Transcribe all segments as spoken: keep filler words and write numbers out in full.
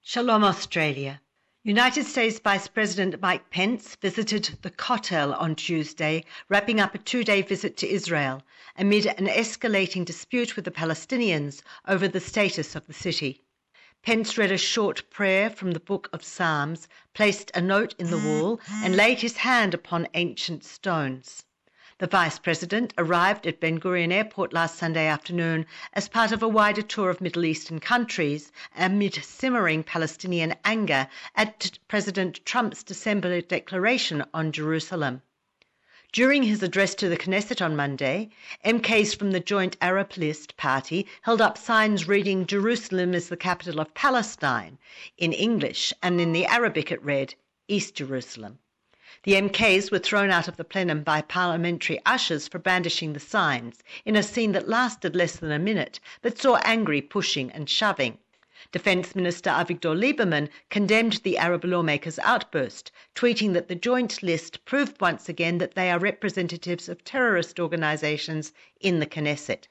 Shalom Australia. United States Vice President Mike Pence visited the Kotel on Tuesday, wrapping up a two-day visit to Israel amid an escalating dispute with the Palestinians over the status of the city. Pence read a short prayer from the Book of Psalms, placed a note in the wall, and laid his hand upon ancient stones. The Vice President arrived at Ben Gurion Airport last Sunday afternoon as part of a wider tour of Middle Eastern countries amid simmering Palestinian anger at President Trump's December declaration on Jerusalem. During his address to the Knesset on Monday, M Ks from the Joint Arab List party held up signs reading "Jerusalem is the capital of Palestine" in English, and in the Arabic it read "East Jerusalem." The M Ks were thrown out of the plenum by parliamentary ushers for brandishing the signs, in a scene that lasted less than a minute, but saw angry pushing and shoving. Defence Minister Avigdor Lieberman condemned the Arab lawmakers' outburst, tweeting that the Joint List proved once again that they are representatives of terrorist organisations in the Knesset.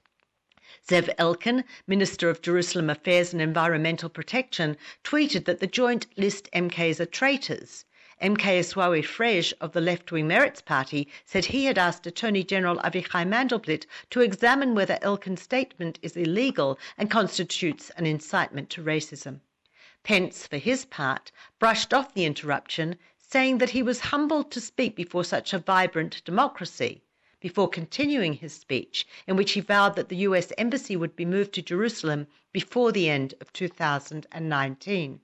Zev Elkin, Minister of Jerusalem Affairs and Environmental Protection, tweeted that the Joint List M Ks are traitors. M K Eswawi Frej of the left-wing Meretz Party said he had asked Attorney General Avichai Mandelblit to examine whether Elkin's statement is illegal and constitutes an incitement to racism. Pence, for his part, brushed off the interruption, saying that he was humbled to speak before such a vibrant democracy, before continuing his speech, in which he vowed that the U S Embassy would be moved to Jerusalem before the end of two thousand nineteen.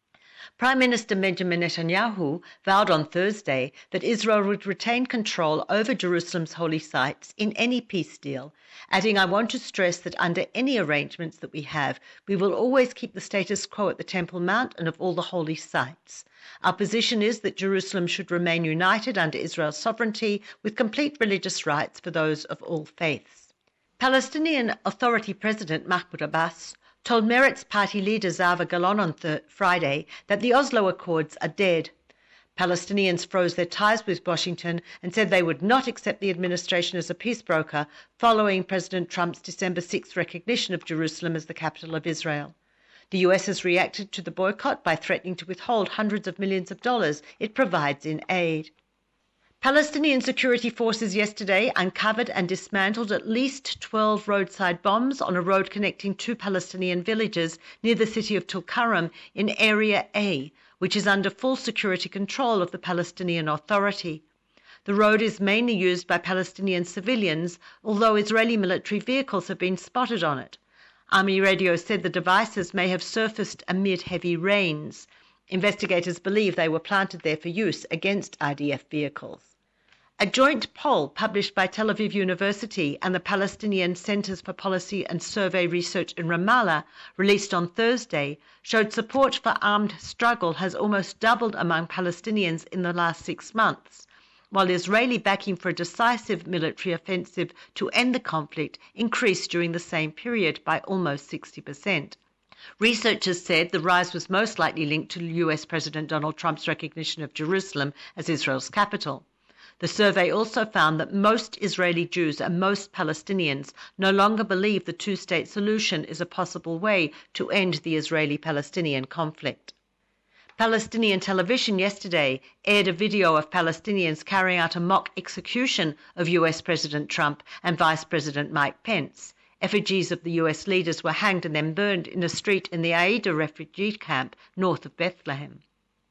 Prime Minister Benjamin Netanyahu vowed on Thursday that Israel would retain control over Jerusalem's holy sites in any peace deal, adding, "I want to stress that under any arrangements that we have, we will always keep the status quo at the Temple Mount and of all the holy sites. Our position is that Jerusalem should remain united under Israel's sovereignty with complete religious rights for those of all faiths." Palestinian Authority President Mahmoud Abbas told Meretz party leader Zahava Galon on th- Friday that the Oslo Accords are dead. Palestinians froze their ties with Washington and said they would not accept the administration as a peace broker following President Trump's December sixth recognition of Jerusalem as the capital of Israel. The U S has reacted to the boycott by threatening to withhold hundreds of millions of dollars it provides in aid. Palestinian security forces yesterday uncovered and dismantled at least twelve roadside bombs on a road connecting two Palestinian villages near the city of Tulkarem in Area A, which is under full security control of the Palestinian Authority. The road is mainly used by Palestinian civilians, although Israeli military vehicles have been spotted on it. Army radio said the devices may have surfaced amid heavy rains. Investigators believe they were planted there for use against I D F vehicles. A joint poll published by Tel Aviv University and the Palestinian Centers for Policy and Survey Research in Ramallah, released on Thursday, showed support for armed struggle has almost doubled among Palestinians in the last six months, while Israeli backing for a decisive military offensive to end the conflict increased during the same period by almost sixty percent. Researchers said the rise was most likely linked to U S President Donald Trump's recognition of Jerusalem as Israel's capital. The survey also found that most Israeli Jews and most Palestinians no longer believe the two-state solution is a possible way to end the Israeli-Palestinian conflict. Palestinian television yesterday aired a video of Palestinians carrying out a mock execution of U S President Trump and Vice President Mike Pence. Effigies of the U S leaders were hanged and then burned in a street in the Aida refugee camp north of Bethlehem.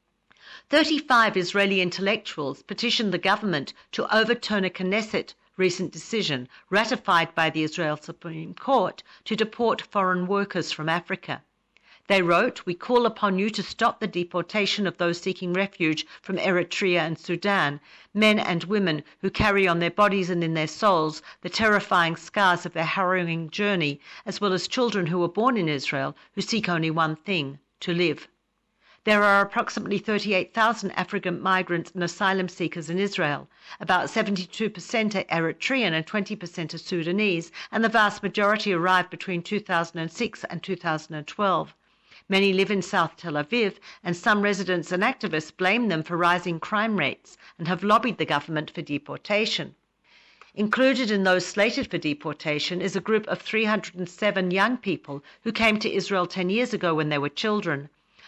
thirty-five Israeli intellectuals petitioned the government to overturn a Knesset recent decision ratified by the Israel Supreme Court to deport foreign workers from Africa. They wrote, "We call upon you to stop the deportation of those seeking refuge from Eritrea and Sudan, men and women who carry on their bodies and in their souls the terrifying scars of their harrowing journey, as well as children who were born in Israel who seek only one thing, to live." There are approximately thirty-eight thousand African migrants and asylum seekers in Israel. About seventy-two percent are Eritrean and twenty percent are Sudanese, and the vast majority arrived between two thousand six and two thousand twelve. Many live in South Tel Aviv, and some residents and activists blame them for rising crime rates and have lobbied the government for deportation. Included in those slated for deportation is a group of three hundred seven young people who came to Israel ten years ago when they were children.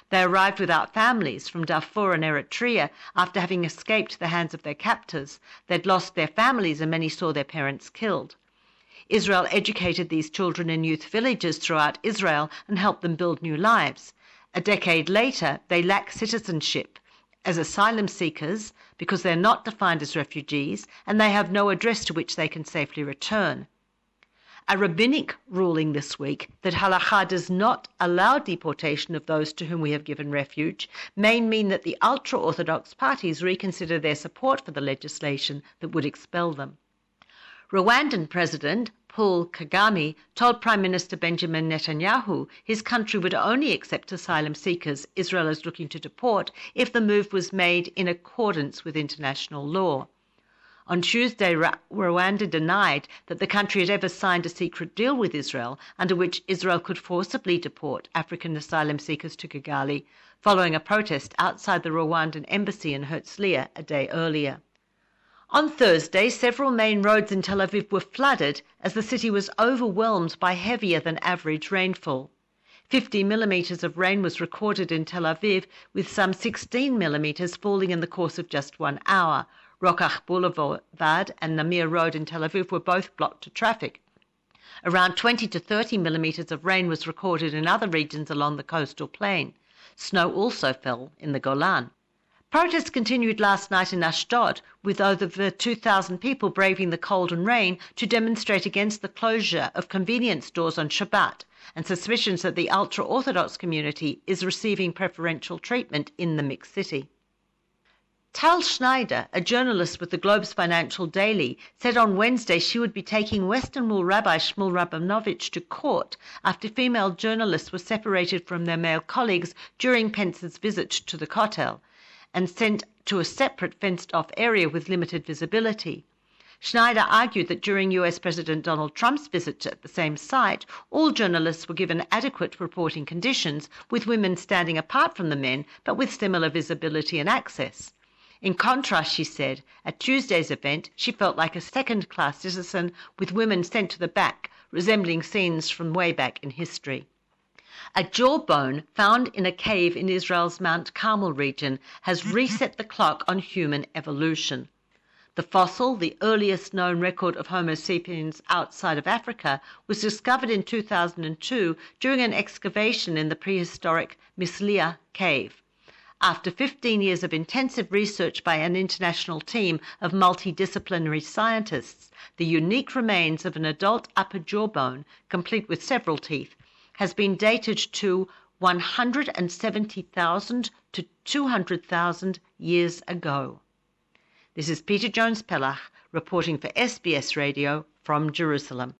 They arrived without families from Darfur and Eritrea after having escaped the hands of their captors. They'd lost their families and many saw their parents killed. Israel educated these children in youth villages throughout Israel and helped them build new lives. A decade later, they lack citizenship as asylum seekers because they're not defined as refugees and they have no address to which they can safely return. A rabbinic ruling this week that halakha does not allow deportation of those to whom we have given refuge may mean that the ultra-Orthodox parties reconsider their support for the legislation that would expel them. Rwandan President Paul Kagame told Prime Minister Benjamin Netanyahu his country would only accept asylum seekers Israel is looking to deport if the move was made in accordance with international law. On Tuesday, Rwanda denied that the country had ever signed a secret deal with Israel under which Israel could forcibly deport African asylum seekers to Kigali, following a protest outside the Rwandan embassy in Herzliya a day earlier. On Thursday, several main roads in Tel Aviv were flooded as the city was overwhelmed by heavier than average rainfall. fifty millimetres of rain was recorded in Tel Aviv, with some sixteen millimetres falling in the course of just one hour. Rokach Boulevard and Namir Road in Tel Aviv were both blocked to traffic. Around twenty to thirty millimetres of rain was recorded in other regions along the coastal plain. Snow also fell in the Golan. Protests continued last night in Ashdod, with over two thousand people braving the cold and rain to demonstrate against the closure of convenience stores on Shabbat and suspicions that the ultra-Orthodox community is receiving preferential treatment in the mixed city. Tal Schneider, a journalist with the Globe's Financial Daily, said on Wednesday she would be taking Western Wall Rabbi Shmuel Rabinovich to court after female journalists were separated from their male colleagues during Pence's visit to the Kotel and sent to a separate fenced-off area with limited visibility. Schneider argued that during U S President Donald Trump's visit at the same site, all journalists were given adequate reporting conditions, with women standing apart from the men but with similar visibility and access. In contrast, she said, at Tuesday's event, she felt like a second-class citizen with women sent to the back, resembling scenes from way back in history. A jawbone found in a cave in Israel's Mount Carmel region has reset the clock on human evolution. The fossil, the earliest known record of Homo sapiens outside of Africa, was discovered in two thousand two during an excavation in the prehistoric Mislia cave. After fifteen years of intensive research by an international team of multidisciplinary scientists, the unique remains of an adult upper jawbone, complete with several teeth, has been dated to one hundred seventy thousand to two hundred thousand years ago. This is Peta Jones-Pellach reporting for S B S Radio from Jerusalem.